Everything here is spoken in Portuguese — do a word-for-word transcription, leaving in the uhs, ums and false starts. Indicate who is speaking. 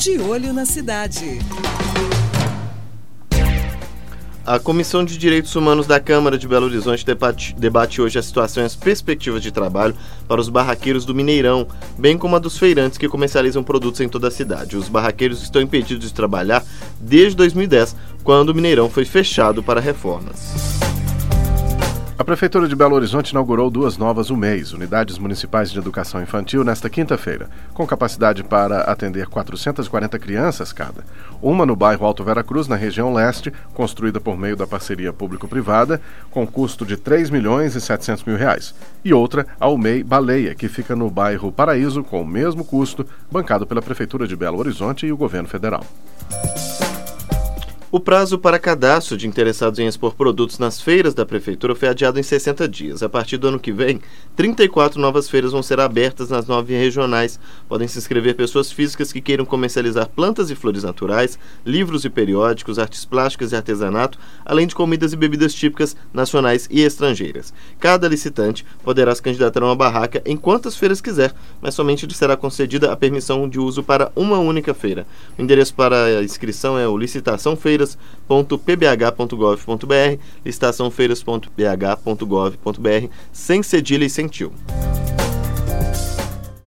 Speaker 1: De Olho na Cidade.
Speaker 2: A Comissão de Direitos Humanos da Câmara de Belo Horizonte debate, debate hoje a situação e as perspectivas de trabalho para os barraqueiros do Mineirão, bem como a dos feirantes que comercializam produtos em toda a cidade. Os barraqueiros estão impedidos de trabalhar desde dois mil e dez, quando o Mineirão foi fechado para reformas.
Speaker 3: A Prefeitura de Belo Horizonte inaugurou duas novas U M E Is, Unidades Municipais de Educação Infantil, nesta quinta-feira, com capacidade para atender quatrocentas e quarenta crianças cada. Uma no bairro Alto Vera Cruz, na região leste, construída por meio da parceria público-privada, com custo de três milhões e setecentos mil reais. E outra, a U M E I Baleia, que fica no bairro Paraíso, com o mesmo custo, bancado pela Prefeitura de Belo Horizonte e o Governo Federal.
Speaker 2: O prazo para cadastro de interessados em expor produtos nas feiras da Prefeitura foi adiado em sessenta dias. A partir do ano que vem, trinta e quatro novas feiras vão ser abertas nas nove regionais. Podem se inscrever pessoas físicas que queiram comercializar plantas e flores naturais, livros e periódicos, artes plásticas e artesanato, além de comidas e bebidas típicas nacionais e estrangeiras. Cada licitante poderá se candidatar a uma barraca em quantas feiras quiser, mas somente lhe será concedida a permissão de uso para uma única feira. O endereço para a inscrição é o licitação feiras ponto p b h ponto gov ponto b r, licitação feiras ponto p b h ponto gov ponto b r, sem cedilha e sem tio.